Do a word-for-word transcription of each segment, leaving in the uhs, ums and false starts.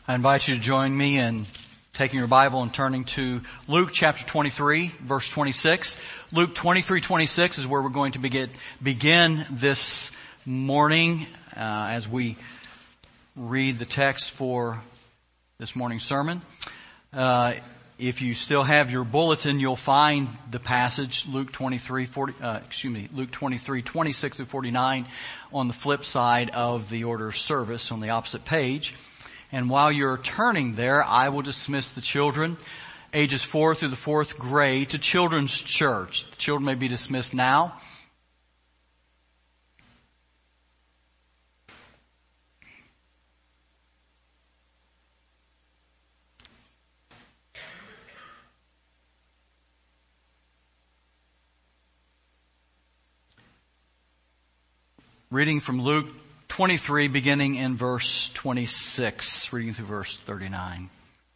I invite you to join me in taking your Bible and turning to Luke chapter twenty-three, verse twenty-six. Luke twenty-three, twenty-six is where we're going to begin, begin this morning uh, as we read the text for this morning's sermon. Uh, if you still have your bulletin, you'll find the passage, Luke twenty-three, forty, uh, excuse me, Luke twenty-three, twenty-six through forty-nine on the flip side of the order of service on the opposite page. And while you're turning there, I will dismiss the children, ages four through the fourth grade, to Children's Church. The children may be dismissed now. Reading from Luke twenty-three, beginning in verse twenty-six, reading through verse thirty-nine.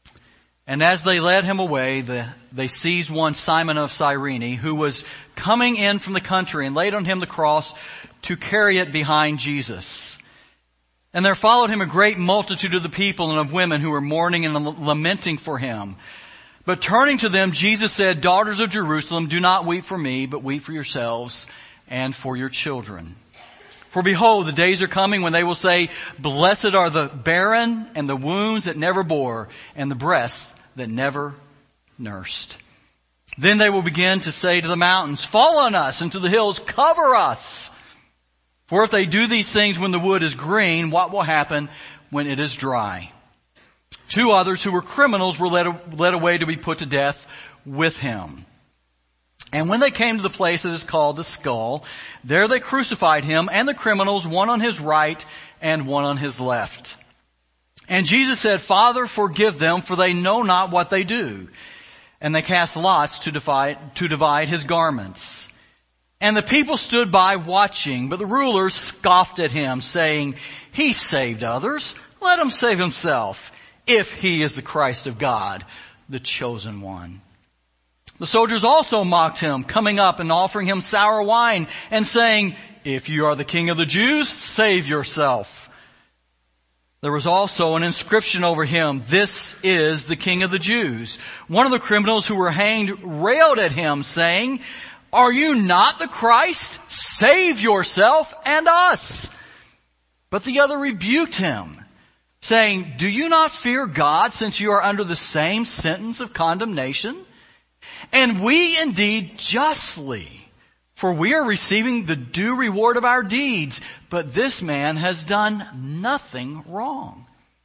And as they led him away, the, they seized one Simon of Cyrene, who was coming in from the country, and laid on him the cross to carry it behind Jesus. And there followed him a great multitude of the people and of women who were mourning and lamenting for him. But turning to them, Jesus said, "Daughters of Jerusalem, do not weep for me, but weep for yourselves and for your children. For behold, the days are coming when they will say, blessed are the barren and the wombs that never bore and the breasts that never nursed. Then they will begin to say to the mountains, fall on us, and to the hills, cover us. For if they do these things when the wood is green, what will happen when it is dry?" Two others who were criminals were led, led away to be put to death with him. And when they came to the place that is called the Skull, there they crucified him and the criminals, one on his right and one on his left. And Jesus said, "Father, forgive them, for they know not what they do." And they cast lots to divide, to divide his garments. And the people stood by watching, but the rulers scoffed at him, saying, "He saved others. Let him save himself, if he is the Christ of God, the chosen one." The soldiers also mocked him, coming up and offering him sour wine and saying, "If you are the King of the Jews, save yourself." There was also an inscription over him, "This is the King of the Jews." One of the criminals who were hanged railed at him, saying, "Are you not the Christ? Save yourself and us." But the other rebuked him, saying, "Do you not fear God, since you are under the same sentence of condemnation? And we indeed justly, for we are receiving the due reward of our deeds, but this man has done nothing wrong."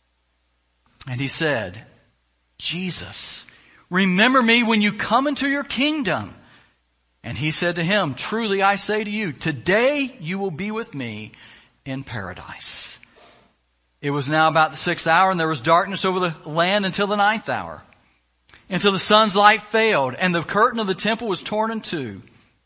And he said, "Jesus, remember me when you come into your kingdom." And he said to him, "Truly I say to you, today you will be with me in paradise." It was now about the sixth hour, and there was darkness over the land until the ninth hour, until the sun's light failed, and the curtain of the temple was torn in two.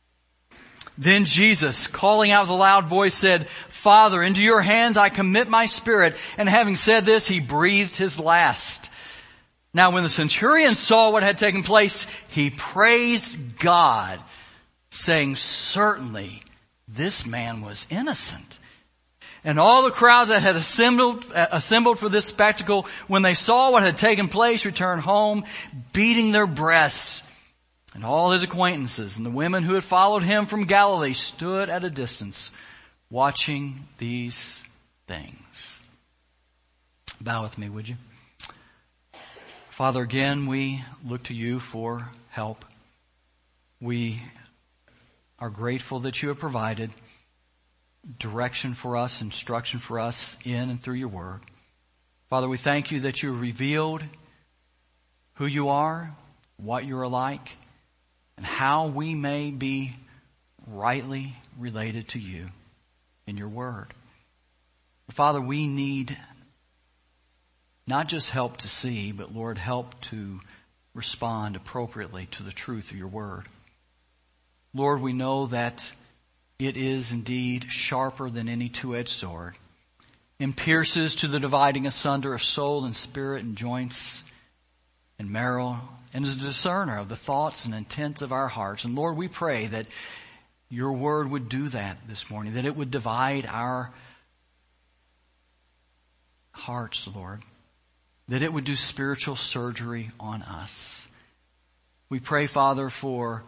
Then Jesus, calling out with a loud voice, said, "Father, into your hands I commit my spirit." And having said this, he breathed his last. Now when the centurion saw what had taken place, he praised God, saying, "Certainly this man was innocent." And all the crowds that had assembled, assembled for this spectacle, when they saw what had taken place, returned home, beating their breasts. And all his acquaintances and the women who had followed him from Galilee stood at a distance, watching these things. Bow with me, would you? Father, again, we look to you for help. We are grateful that you have provided direction for us, instruction for us in and through your word. Father, we thank you that you revealed who you are, what you are like, and how we may be rightly related to you in your word. Father, we need not just help to see, but Lord, help to respond appropriately to the truth of your word. Lord, we know that it is indeed sharper than any two-edged sword, and pierces to the dividing asunder of soul and spirit and joints and marrow, and is a discerner of the thoughts and intents of our hearts. And Lord, we pray that your word would do that this morning, that it would divide our hearts, Lord, that it would do spiritual surgery on us. We pray, Father, for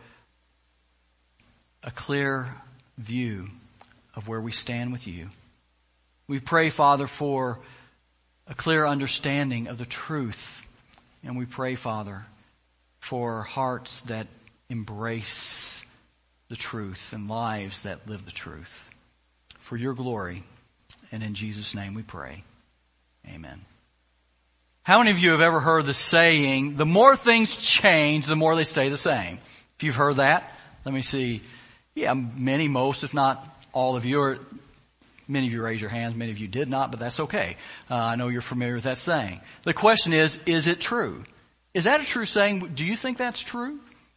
a clear view of where we stand with you. We pray, Father, for a clear understanding of the truth. And we pray, Father, for hearts that embrace the truth and lives that live the truth. For your glory, and in Jesus' name we pray. Amen. How many of you have ever heard the saying, the more things change, the more they stay the same? If you've heard that, let me see. Yeah, many, most, if not all of you, or many of you raised your hands, many of you did not, but that's okay. Uh, I know you're familiar with that saying. The question is, is it true? Is that a true saying? Do you think that's true?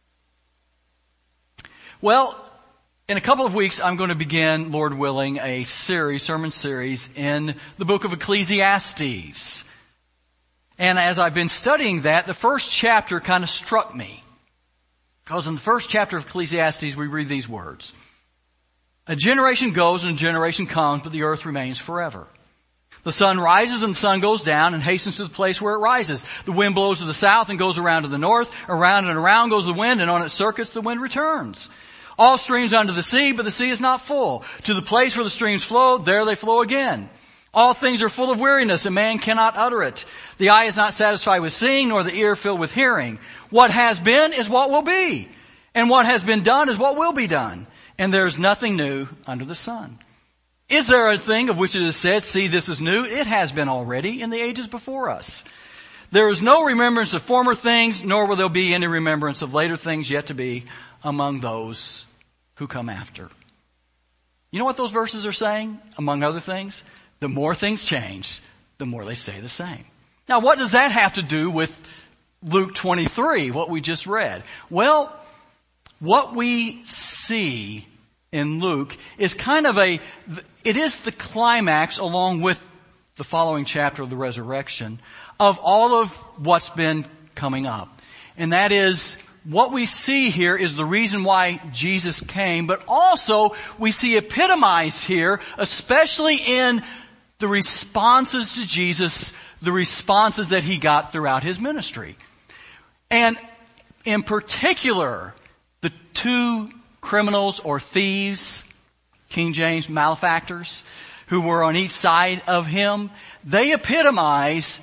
Well, in a couple of weeks, I'm going to begin, Lord willing, a series, sermon series in the book of Ecclesiastes. And as I've been studying that, the first chapter kind of struck me. Because in the first chapter of Ecclesiastes, we read these words. A generation goes and a generation comes, but the earth remains forever. The sun rises and the sun goes down and hastens to the place where it rises. The wind blows to the south and goes around to the north. Around and around goes the wind, and on its circuits the wind returns. All streams unto the sea, but the sea is not full. To the place where the streams flow, there they flow again. All things are full of weariness, and man cannot utter it. The eye is not satisfied with seeing, nor the ear filled with hearing. What has been is what will be, and what has been done is what will be done. And there is nothing new under the sun. Is there a thing of which it is said, see, this is new? It has been already in the ages before us. There is no remembrance of former things, nor will there be any remembrance of later things yet to be among those who come after. You know what those verses are saying, among other things? The more things change, the more they stay the same. Now, what does that have to do with Luke twenty-three, what we just read? Well, what we see in Luke is kind of a, it is the climax along with the following chapter of the resurrection of all of what's been coming up. And that is, what we see here is the reason why Jesus came, but also we see epitomized here, especially in the responses to Jesus, the responses that he got throughout his ministry. And in particular, the two criminals or thieves, King James malefactors, who were on each side of him, they epitomize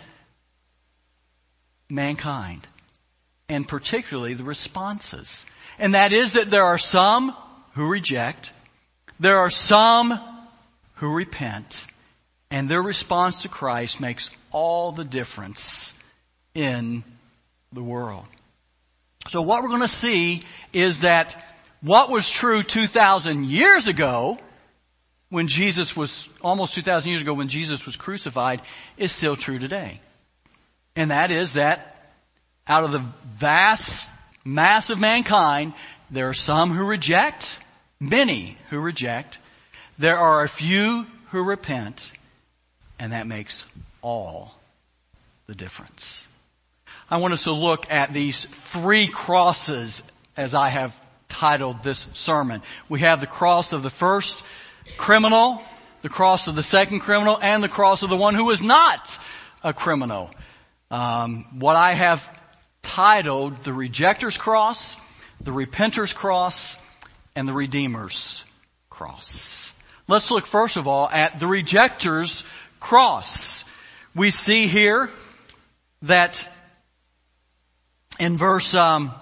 mankind, and particularly the responses. And that is that there are some who reject, there are some who repent, and their response to Christ makes all the difference in the world. So what we're going to see is that what was true two thousand years ago, when Jesus was, almost two thousand years ago when Jesus was crucified, is still true today. And that is that out of the vast mass of mankind, there are some who reject, many who reject. There are a few who repent, and that makes all the difference. I want us to look at these three crosses as I have titled this sermon. We have the cross of the first criminal, the cross of the second criminal, and the cross of the one who is not a criminal. Um, what I have titled the rejector's cross, the repenter's cross, and the redeemer's cross. Let's look first of all at the rejector's cross. We see here that in verse um,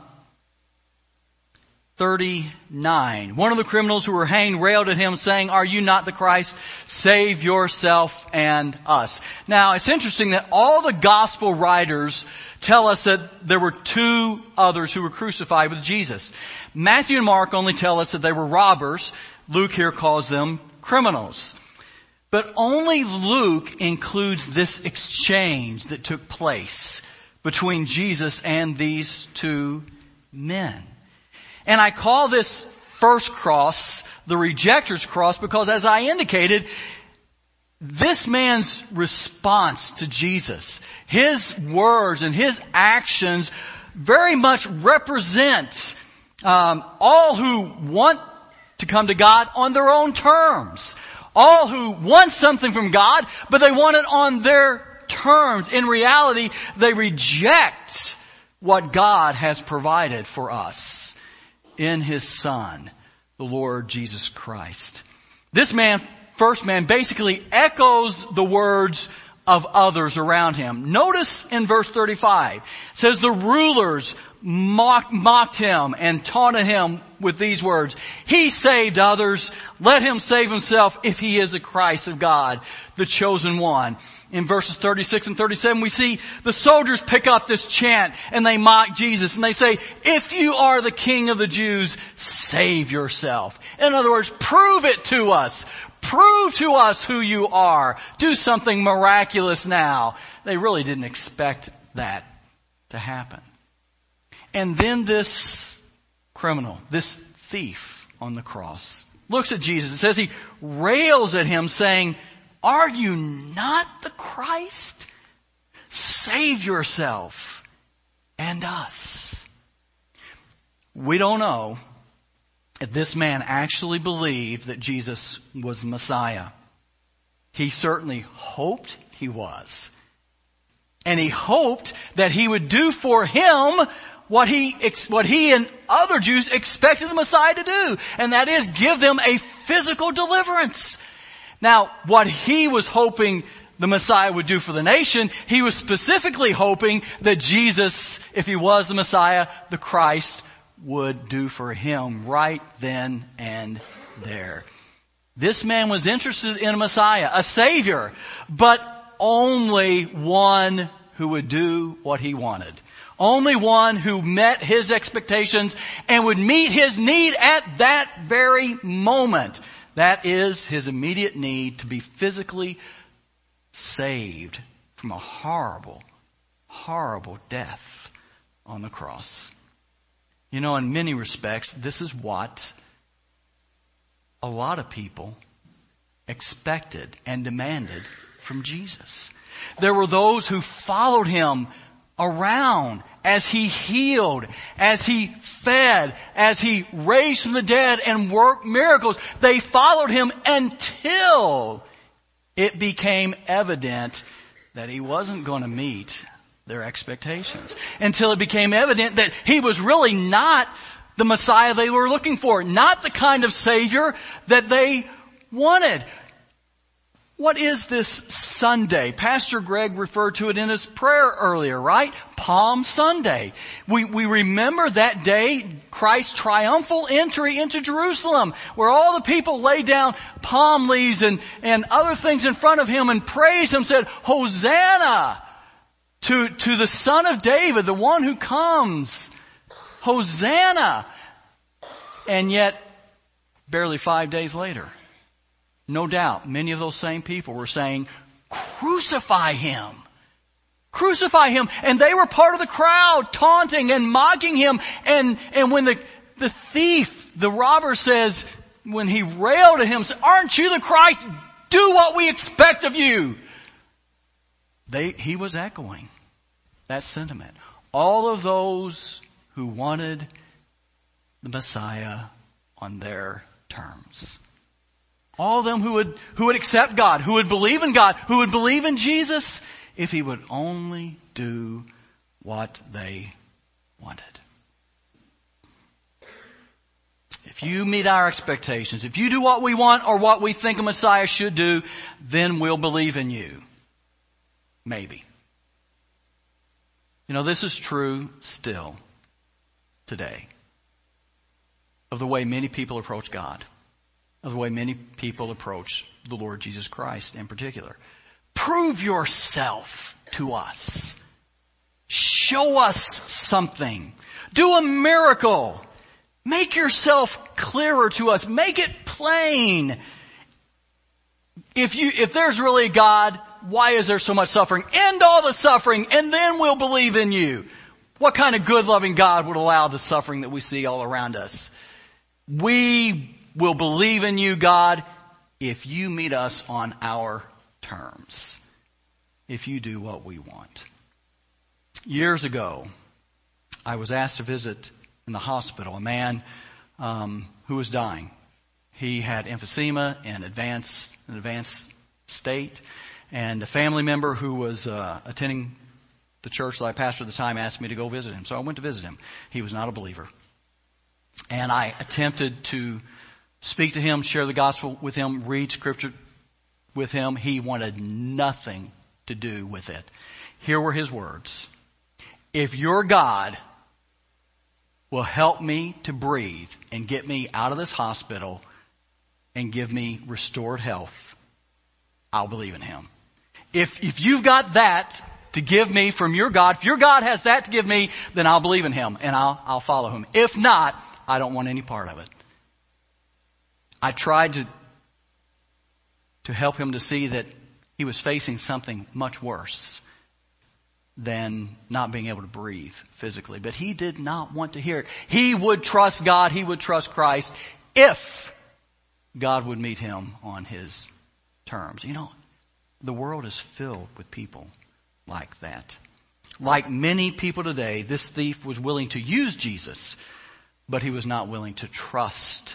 thirty-nine, one of the criminals who were hanged railed at him, saying, "Are you not the Christ? Save yourself and us." Now, it's interesting that all the gospel writers tell us that there were two others who were crucified with Jesus. Matthew and Mark only tell us that they were robbers. Luke here calls them criminals. But only Luke includes this exchange that took place between Jesus and these two men. And I call this first cross the rejector's cross because, as I indicated, this man's response to Jesus, his words and his actions very much represent um, all who want to come to God on their own terms. All who want something from God, but they want it on their terms. In reality, they reject what God has provided for us in His Son, the Lord Jesus Christ. This man, first man, basically echoes the words of others around him. Notice in verse thirty-five, it says the rulers mock, mocked him and taunted him with these words. He saved others. Let him save himself if he is the Christ of God, the chosen one. In verses thirty-six and thirty-seven, we see the soldiers pick up this chant and they mock Jesus and they say, if you are the King of the Jews, save yourself. In other words, prove it to us. Prove to us who you are. Do something miraculous now. They really didn't expect that to happen. And then this criminal, this thief on the cross, looks at Jesus. It says he rails at him saying, are you not the Christ? Save yourself and us. We don't know if this man actually believed that Jesus was the Messiah. He certainly hoped he was. And he hoped that he would do for him what he, what he and other Jews expected the Messiah to do. And that is give them a physical deliverance. Now, what he was hoping the Messiah would do for the nation, he was specifically hoping that Jesus, if he was the Messiah, the Christ, would do for him right then and there. This man was interested in a Messiah, a Savior, but only one who would do what he wanted. Only one who met his expectations and would meet his need at that very moment. That is his immediate need to be physically saved from a horrible, horrible death on the cross. You know, in many respects, this is what a lot of people expected and demanded from Jesus. There were those who followed him around as he healed, as he fed, as he raised from the dead and worked miracles. They followed him until it became evident that he wasn't going to meet their expectations. Until it became evident that he was really not the Messiah they were looking for. Not the kind of Savior that they wanted. What is this Sunday? Pastor Greg referred to it in his prayer earlier, right? Palm Sunday. We, we remember that day, Christ's triumphal entry into Jerusalem, where all the people laid down palm leaves and, and other things in front of him and praised him, said, Hosanna to, to the Son of David, the one who comes. Hosanna. And yet, barely five days later, no doubt, many of those same people were saying, crucify him. Crucify him. And they were part of the crowd, taunting and mocking him. And, and when the, the thief, the robber says, when he railed at him, said, aren't you the Christ? Do what we expect of you. They, he was echoing that sentiment. All of those who wanted the Messiah on their terms. All of them who would, who would accept God, who would believe in God, who would believe in Jesus, if he would only do what they wanted. If you meet our expectations, if you do what we want or what we think a Messiah should do, then we'll believe in you. Maybe. You know, this is true still today of the way many people approach God, of the way many people approach the Lord Jesus Christ in particular. Prove yourself to us. Show us something. Do a miracle. Make yourself clearer to us. Make it plain. If you, if there's really a God, why is there so much suffering? End all the suffering and then we'll believe in you. What kind of good loving God would allow the suffering that we see all around us? We will believe in you, God, if you meet us on our terms. If you do what we want. Years ago, I was asked to visit in the hospital a man um, who was dying. He had emphysema in advanced, an advanced state. And a family member who was uh, attending the church that I pastored at the time asked me to go visit him. So I went to visit him. He was not a believer. And I attempted to speak to him, share the gospel with him, read scripture with him. He wanted nothing to do with it. Here were his words. If your God will help me to breathe and get me out of this hospital and give me restored health, I'll believe in him. If, if you've got that to give me from your God, if your God has that to give me, then I'll believe in him and I'll, I'll follow him. If not, I don't want any part of it. I tried to, to help him to see that he was facing something much worse than not being able to breathe physically. But he did not want to hear it. He would trust God. He would trust Christ if God would meet him on his terms. You know, the world is filled with people like that. Like many people today, this thief was willing to use Jesus, but he was not willing to trust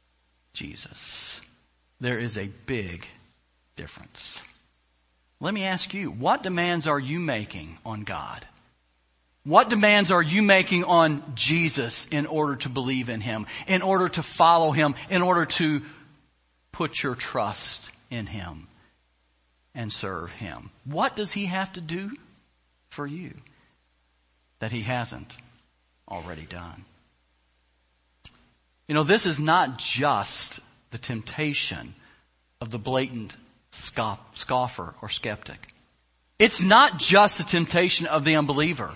Jesus. There is a big difference. Let me ask you, what demands are you making on God? What demands are you making on Jesus in order to believe in him, in order to follow him, in order to put your trust in him and serve him? What does he have to do for you that he hasn't already done? You know, this is not just the temptation of the blatant scoffer or skeptic. It's not just the temptation of the unbeliever.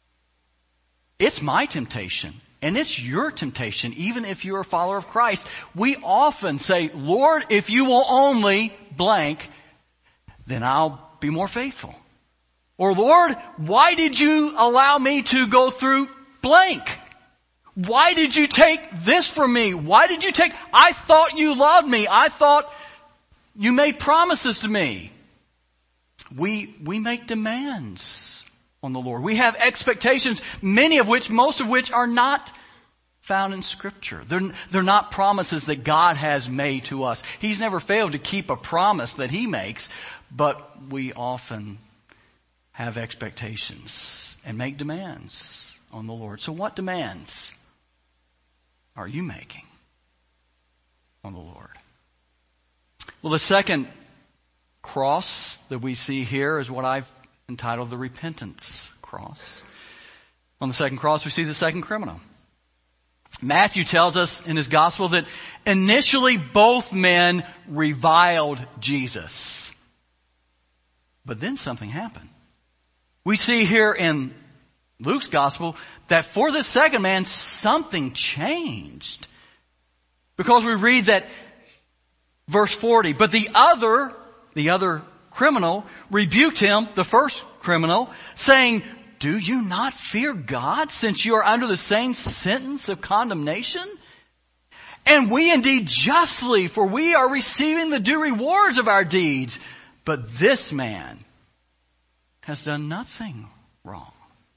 It's my temptation, and it's your temptation, even if you're a follower of Christ. We often say, Lord, if you will only blank, then I'll be more faithful. Or Lord, why did you allow me to go through blank? Why did you take this from me? Why did you take, I thought you loved me. I thought you made promises to me. We, we make demands on the Lord. We have expectations, many of which, most of which are not found in Scripture. They're, they're not promises that God has made to us. He's never failed to keep a promise that he makes, but we often have expectations and make demands on the Lord. So what demands are you making on the Lord? Well, the second cross that we see here is what I've entitled the repentance cross. On the second cross, we see the second criminal. Matthew tells us in his gospel that initially both men reviled Jesus. But then something happened. We see here in Luke's gospel that for this second man, something changed. Because we read that verse forty, but the other, the other criminal rebuked him, the first criminal, saying, do you not fear God since you are under the same sentence of condemnation? And we indeed justly, for we are receiving the due rewards of our deeds. But this man has done nothing wrong.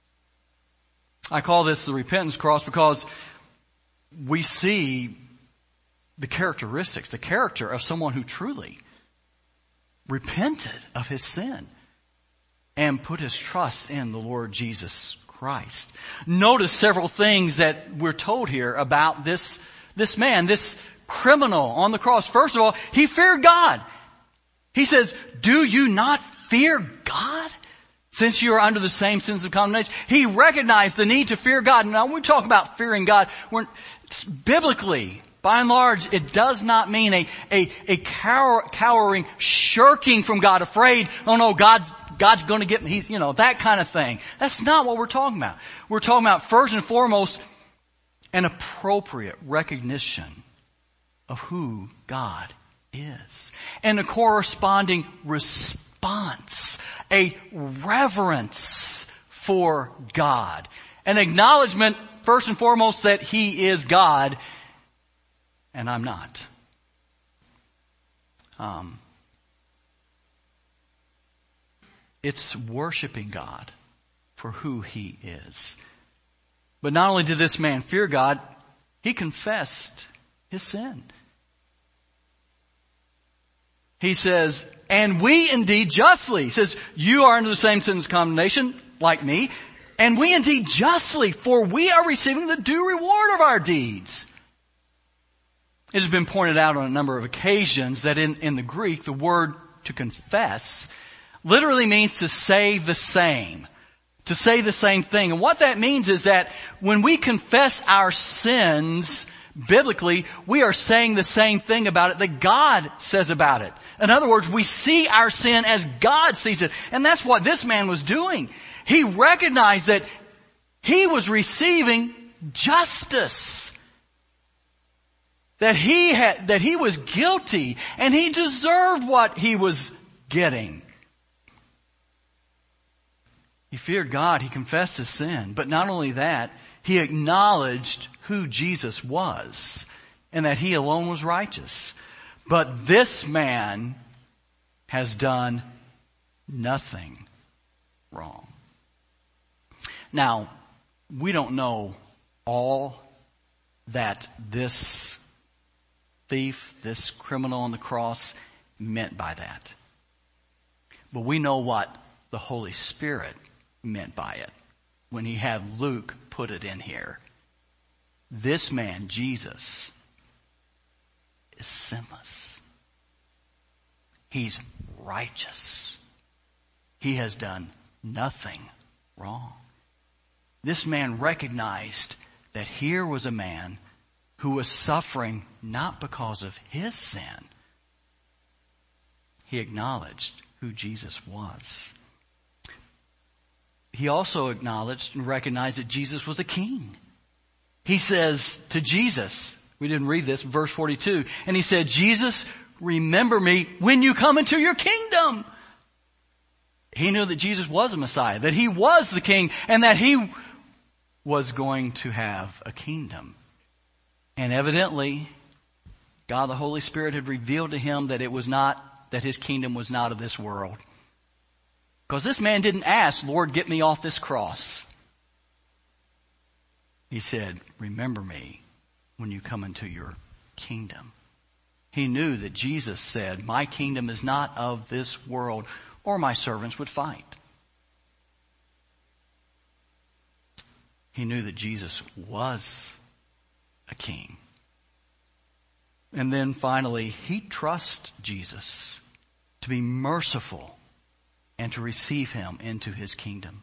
I call this the repentance cross because we see the characteristics, the character of someone who truly repented of his sin and put his trust in the Lord Jesus Christ. Notice several things that we're told here about this, this man, this criminal on the cross. First of all, he feared God. He says, do you not fear God since you are under the same sentence of condemnation? He recognized the need to fear God. Now, when we talk about fearing God, we're biblically, by and large, it does not mean a, a, a cower, cowering, shirking from God, afraid, oh no, God's, God's gonna get me, He's, you know, that kind of thing. That's not what we're talking about. We're talking about, first and foremost, an appropriate recognition of who God is. And a corresponding response, a reverence for God. An acknowledgement, first and foremost, that He is God and I'm not. Um, it's worshiping God for who He is. But not only did this man fear God, he confessed his sin. He says, and we indeed justly. He says, you are under the same sentence of condemnation like me. And we indeed justly, for we are receiving the due reward of our deeds. It has been pointed out on a number of occasions that in, in the Greek, the word to confess literally means to say the same. To say the same thing. And what that means is that when we confess our sins, biblically, we are saying the same thing about it that God says about it. In other words, we see our sin as God sees it. And that's what this man was doing. He recognized that he was receiving justice. That he had, that he was guilty and he deserved what he was getting. He feared God. He confessed his sin. But not only that, he acknowledged who Jesus was and that he alone was righteous. But this man has done nothing wrong. Now, we don't know all that this thief, this criminal on the cross meant by that. But we know what the Holy Spirit meant by it when he had Luke put it in here. This man, Jesus, is sinless. He's righteous. He has done nothing wrong. This man recognized that here was a man who was suffering not because of his sin. He acknowledged who Jesus was. He also acknowledged and recognized that Jesus was a king. He says to Jesus, we didn't read this, verse forty-two, and he said, Jesus, remember me when you come into your kingdom. He knew that Jesus was a Messiah, that he was the king, and that he was going to have a kingdom. And evidently, God the Holy Spirit had revealed to him that it was not, that his kingdom was not of this world. Because this man didn't ask, Lord, get me off this cross. He said, remember me when you come into your kingdom. He knew that Jesus said, my kingdom is not of this world, or my servants would fight. He knew that Jesus was a king. And then finally, he trusts Jesus to be merciful and to receive him into his kingdom.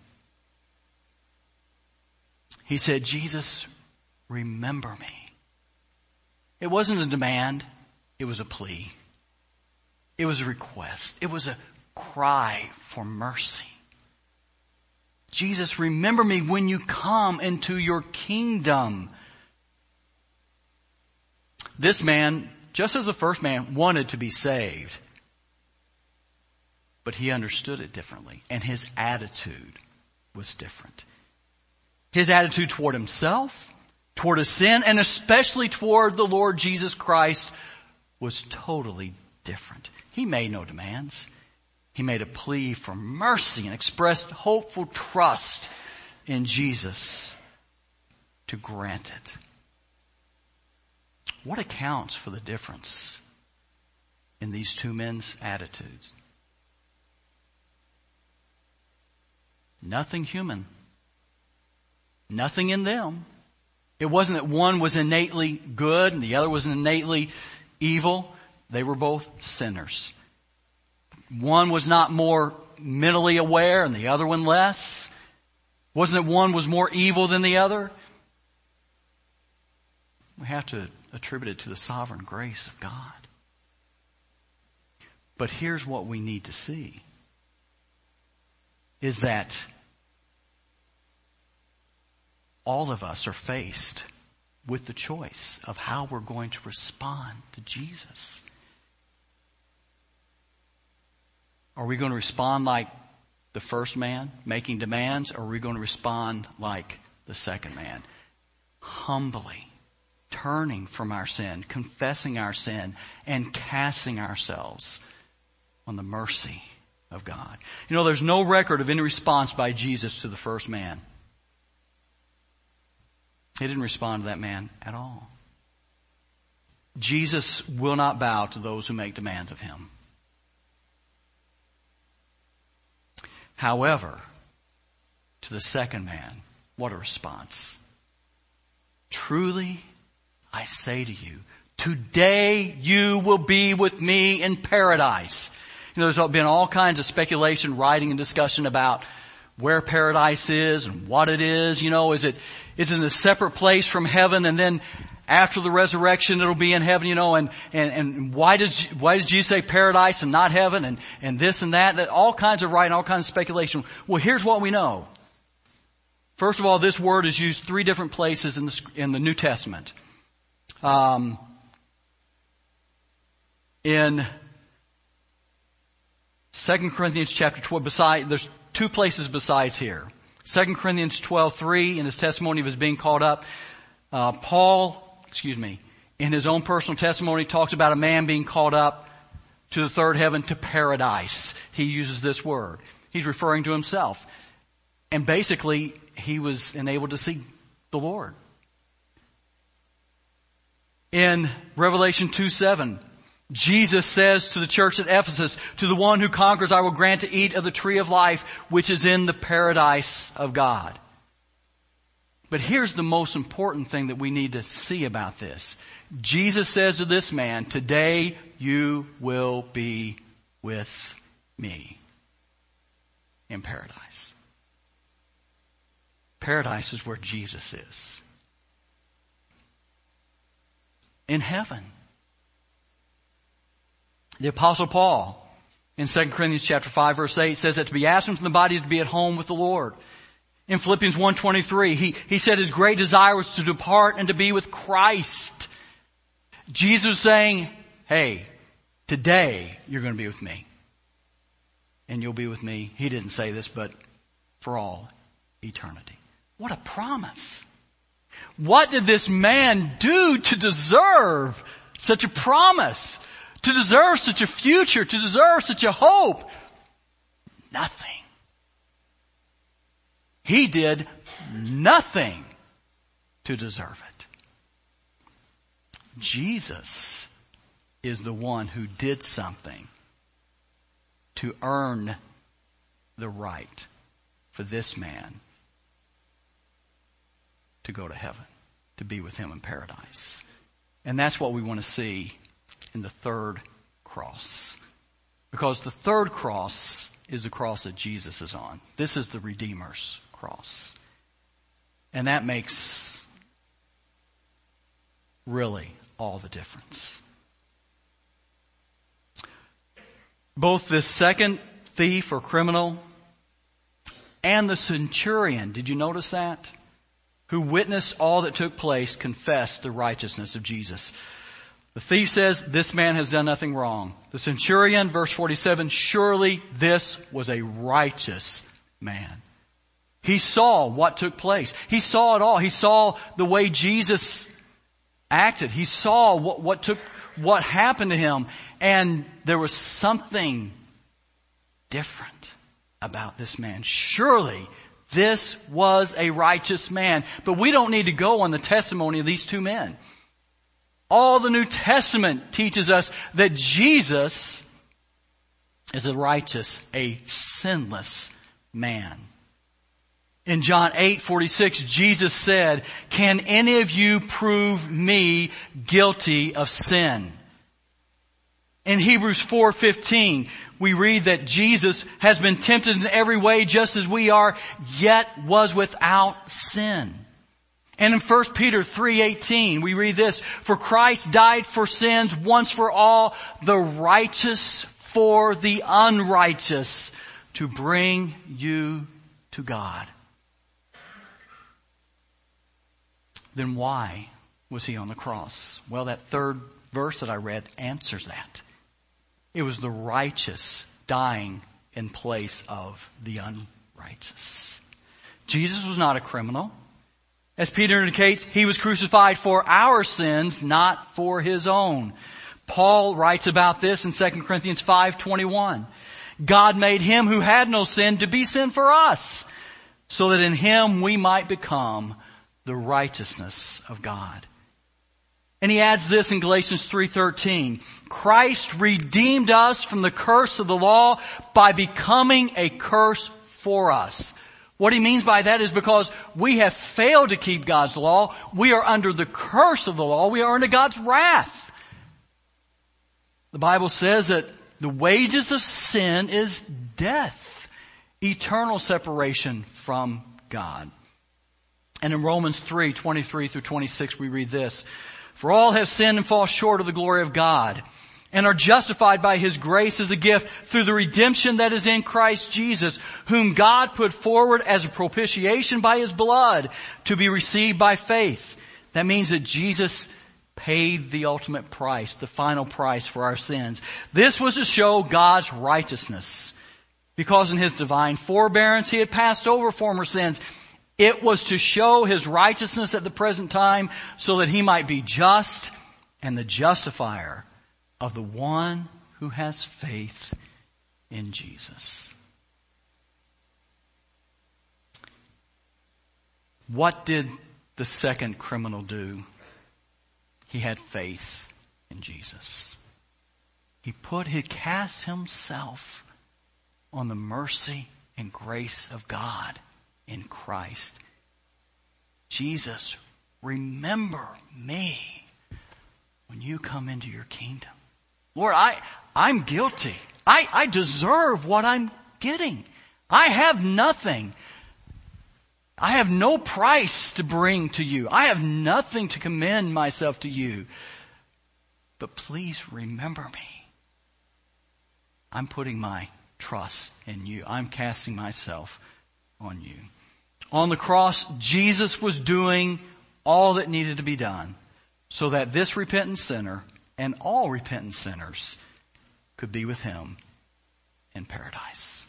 He said, Jesus, remember me. It wasn't a demand. It was a plea. It was a request. It was a cry for mercy. Jesus, remember me when you come into your kingdom. This man, just as the first man, wanted to be saved. But he understood it differently, and his attitude was different. His attitude toward himself, toward his sin, and especially toward the Lord Jesus Christ was totally different. He made no demands. He made a plea for mercy and expressed hopeful trust in Jesus to grant it. What accounts for the difference in these two men's attitudes? Nothing human. Nothing in them. It wasn't that one was innately good and the other was innately evil. They were both sinners. One was not more mentally aware and the other one less. Wasn't it one was more evil than the other? We have to attribute it to the sovereign grace of God. But here's what we need to see. Is that all of us are faced with the choice of how we're going to respond to Jesus. Are we going to respond like the first man, making demands, or are we going to respond like the second man, humbly turning from our sin, confessing our sin, and casting ourselves on the mercy of God? You know, there's no record of any response by Jesus to the first man. He didn't respond to that man at all. Jesus will not bow to those who make demands of him. However, to the second man, what a response. Truly, I say to you, today you will be with me in paradise. You know, there's been all kinds of speculation, writing, and discussion about where paradise is and what it is. You know, is it, is it in a separate place from heaven, and then after the resurrection it'll be in heaven, you know, and, and, and why does, why does Jesus say paradise and not heaven, and, and this and that, that all kinds of writing, all kinds of speculation. Well, here's what we know. First of all, this word is used three different places in the, in the New Testament. Um, in Second Corinthians chapter twelve, beside, there's two places besides here. Second Corinthians twelve three, in his testimony of his being called up, uh, Paul, excuse me, in his own personal testimony talks about a man being called up to the third heaven, to paradise. He uses this word. He's referring to himself. And basically, he was enabled to see the Lord. In Revelation two seven, Jesus says to the church at Ephesus, to the one who conquers I will grant to eat of the tree of life, which is in the paradise of God. But here's the most important thing that we need to see about this. Jesus says to this man, today you will be with me in paradise. Paradise is where Jesus is. In heaven. The Apostle Paul in Second Corinthians chapter five verse eight says that to be absent from the body is to be at home with the Lord. In Philippians one twenty-three, he, he said his great desire was to depart and to be with Christ. Jesus was saying, hey, today you're going to be with me. And you'll be with me. He didn't say this, but for all eternity. What a promise. What did this man do to deserve such a promise? To deserve such a future? To deserve such a hope? Nothing. He did nothing to deserve it. Jesus is the one who did something to earn the right for this man to go to heaven, to be with him in paradise. And that's what we want to see in the third cross. Because the third cross is the cross that Jesus is on. This is the Redeemer's cross. And that makes really all the difference. Both this second thief or criminal and the centurion, did you notice that? Who witnessed all that took place, confessed the righteousness of Jesus. The thief says, this man has done nothing wrong. The centurion, verse forty-seven, surely this was a righteous man. He saw what took place. He saw it all. He saw the way Jesus acted. He saw what, what took, what happened to him. And there was something different about this man. Surely this was a righteous man. But we don't need to go on the testimony of these two men. All the New Testament teaches us that Jesus is a righteous, a sinless man. In John eight forty-six, Jesus said, can any of you prove me guilty of sin? In Hebrews four fifteen, we read that Jesus has been tempted in every way just as we are, yet was without sin. And in First Peter three eighteen, we read this, for Christ died for sins once for all, the righteous for the unrighteous, to bring you to God. Then why was he on the cross? Well, that third verse that I read answers that. It was the righteous dying in place of the unrighteous. Jesus was not a criminal. As Peter indicates, he was crucified for our sins, not for his own. Paul writes about this in Second Corinthians five twenty-one. God made him who had no sin to be sin for us, so that in him we might become the righteousness of God. And he adds this in Galatians three thirteen. Christ redeemed us from the curse of the law by becoming a curse for us. What he means by that is because we have failed to keep God's law, we are under the curse of the law, we are under God's wrath. The Bible says that the wages of sin is death, eternal separation from God. And in Romans three, twenty-three through twenty-six, we read this: "For all have sinned and fall short of the glory of God, and are justified by His grace as a gift through the redemption that is in Christ Jesus, whom God put forward as a propitiation by His blood to be received by faith." That means that Jesus paid the ultimate price, the final price for our sins. This was to show God's righteousness, because in His divine forbearance He had passed over former sins. It was to show His righteousness at the present time so that He might be just and the justifier of the one who has faith in Jesus. What did the second criminal do? He had faith in Jesus. He put, he cast himself on the mercy and grace of God in Christ. Jesus, remember me when you come into your kingdom. Lord, I, I'm guilty. I, I deserve what I'm getting. I have nothing. I have no price to bring to you. I have nothing to commend myself to you. But please remember me. I'm putting my trust in you. I'm casting myself on you. On the cross, Jesus was doing all that needed to be done so that this repentant sinner and all repentant sinners could be with Him in paradise.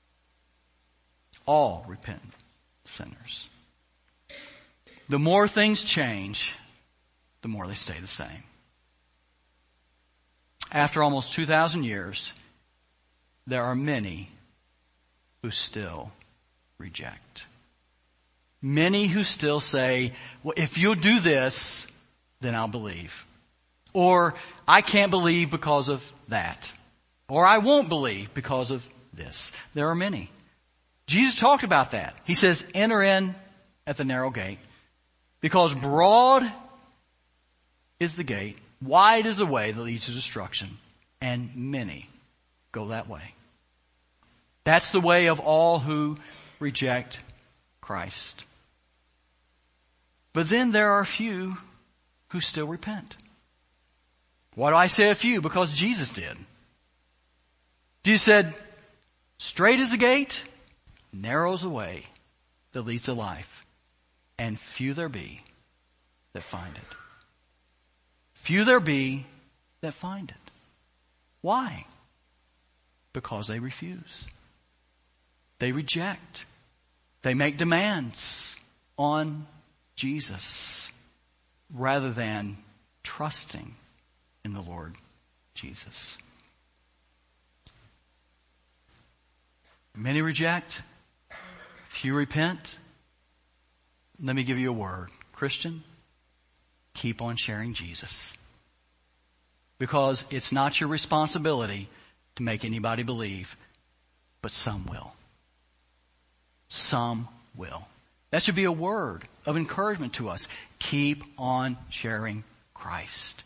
All repentant sinners. The more things change, the more they stay the same. After almost two thousand years, there are many who still reject. Many who still say, well, if you'll do this, then I'll believe. Or, I can't believe because of that. Or, I won't believe because of this. There are many. Jesus talked about that. He says, enter in at the narrow gate, because broad is the gate, wide is the way that leads to destruction, and many go that way. That's the way of all who reject Christ. But then there are a few who still repent. Why do I say a few? Because Jesus did. Jesus said, straight is the gate, narrow is the way that leads to life, and few there be that find it. Few there be that find it. Why? Because they refuse. They reject. They make demands on Jesus rather than trusting in the Lord Jesus. Many reject. Few repent. Let me give you a word. Christian, keep on sharing Jesus. Because it's not your responsibility to make anybody believe, but some will. Some will. That should be a word of encouragement to us. Keep on sharing Christ.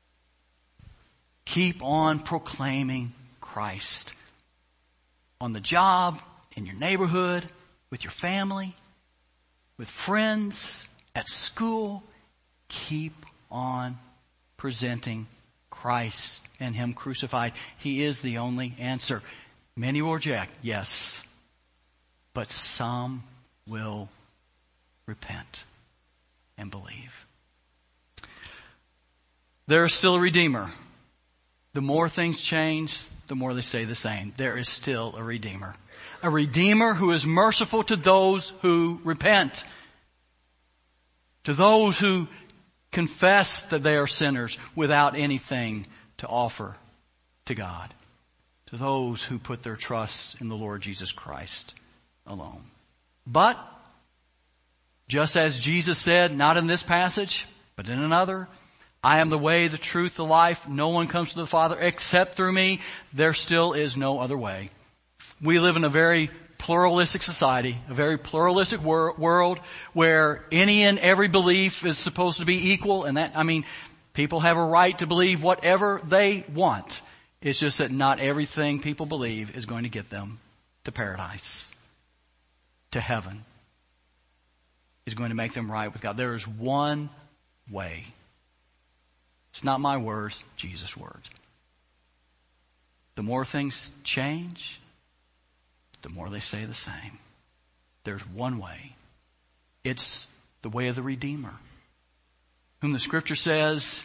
Keep on proclaiming Christ. On the job, in your neighborhood, with your family, with friends, at school. Keep on presenting Christ and Him crucified. He is the only answer. Many will reject, yes, but some will repent and believe. There is still a Redeemer. The more things change, the more they stay the same. There is still a Redeemer. A Redeemer who is merciful to those who repent. To those who confess that they are sinners without anything to offer to God. To those who put their trust in the Lord Jesus Christ alone. But, just as Jesus said, not in this passage, but in another, I am the way, the truth, the life. No one comes to the Father except through me. There still is no other way. We live in a very pluralistic society, a very pluralistic wor- world where any and every belief is supposed to be equal. And that, I mean, people have a right to believe whatever they want. It's just that not everything people believe is going to get them to paradise, to heaven, is going to make them right with God. There is one way. It's not my words, Jesus' words. The more things change, the more they stay the same. There's one way. It's the way of the Redeemer, whom the Scripture says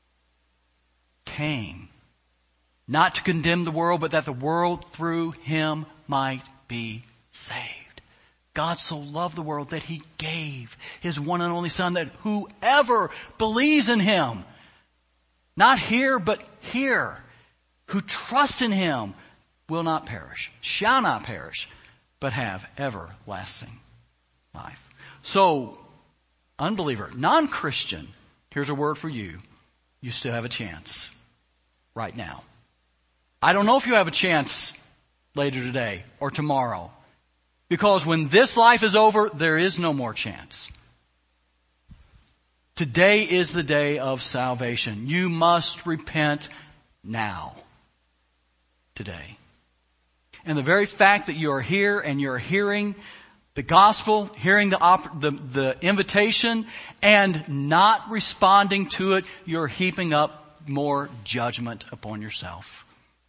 came not to condemn the world, but that the world through him might be saved. God so loved the world that he gave his one and only Son, that whoever believes in him, not here, but here, who trusts in him, will not perish, shall not perish, but have everlasting life. So, unbeliever, non-Christian, here's a word for you. You still have a chance right now. I don't know if you have a chance later today or tomorrow, because when this life is over, there is no more chance. Today is the day of salvation. You must repent now. Today. And the very fact that you are here and you're hearing the gospel, hearing the, op- the, the invitation, and not responding to it, you're heaping up more judgment upon yourself.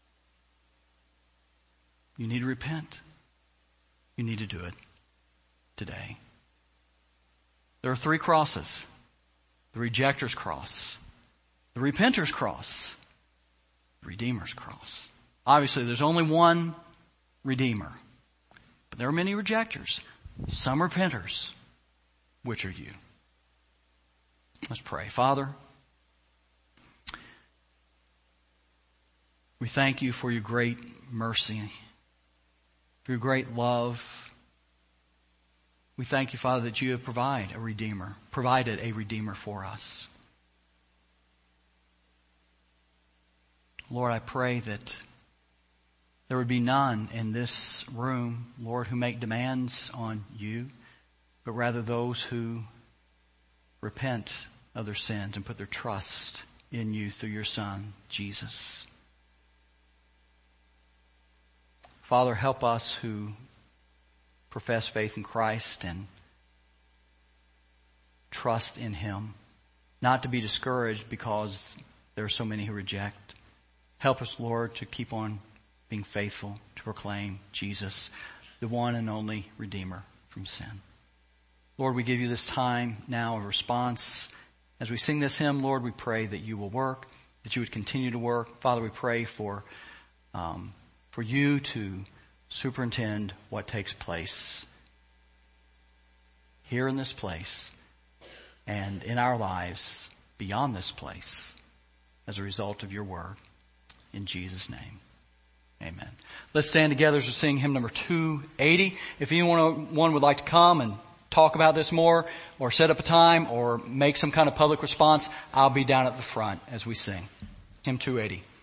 You need to repent. You need to do it today. There are three crosses. The rejector's cross, the repenter's cross, the redeemer's cross. Obviously, there's only one Redeemer. But there are many rejectors. Some repenters. Which are you? Let's pray. Father, we thank you for your great mercy, for your great love. We thank you, Father, that you have provided a Redeemer, provided a Redeemer for us. Lord, I pray that there would be none in this room, Lord, who make demands on you, but rather those who repent of their sins and put their trust in you through your Son, Jesus. Father, help us who profess faith in Christ and trust in him, not to be discouraged because there are so many who reject. Help us, Lord, to keep on being faithful to proclaim Jesus, the one and only Redeemer from sin. Lord, we give you this time now of response. As we sing this hymn, Lord, we pray that you will work, that you would continue to work. Father, we pray for, um, for you to superintend what takes place here in this place and in our lives beyond this place as a result of your word. In Jesus' name. Amen. Let's stand together as we sing hymn number two eighty. If anyone would like to come and talk about this more, or set up a time, or make some kind of public response, I'll be down at the front as we sing. Hymn two eighty.